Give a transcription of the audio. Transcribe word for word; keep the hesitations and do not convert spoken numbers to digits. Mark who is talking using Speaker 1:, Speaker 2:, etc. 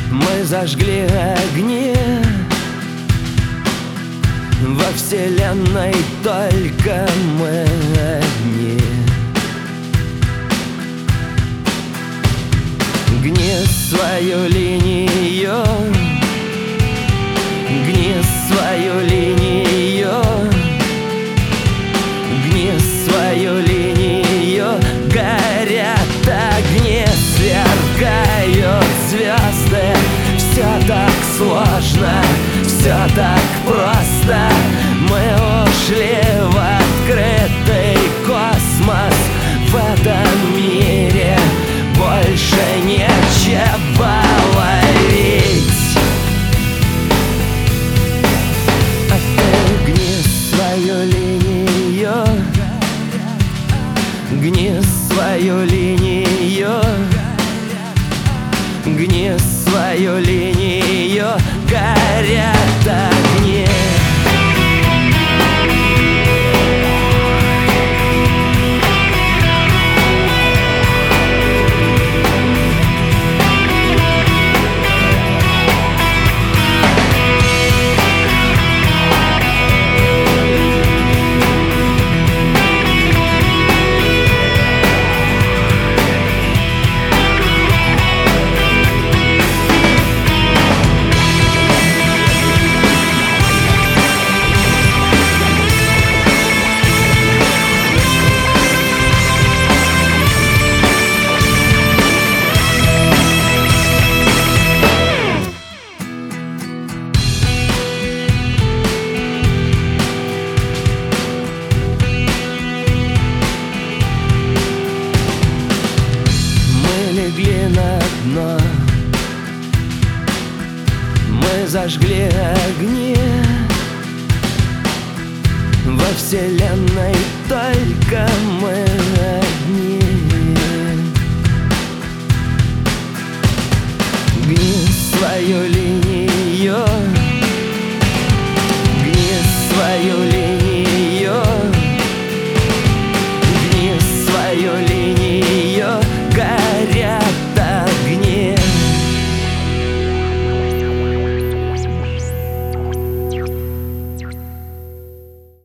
Speaker 1: Мы зажгли огни. Во вселенной только мы одни. Гни свою линию, гни свою линию, гни свою линию. Горят огни, сверкают звезды. Все так сложно, все так просто. Мы ушли в открытый космос. В этом мире больше нечего ловить. А ты гни свою линию, гни свою линию, гни свою линию. Горят огни. Легли на дно, мы зажгли огни. Во вселенной только мы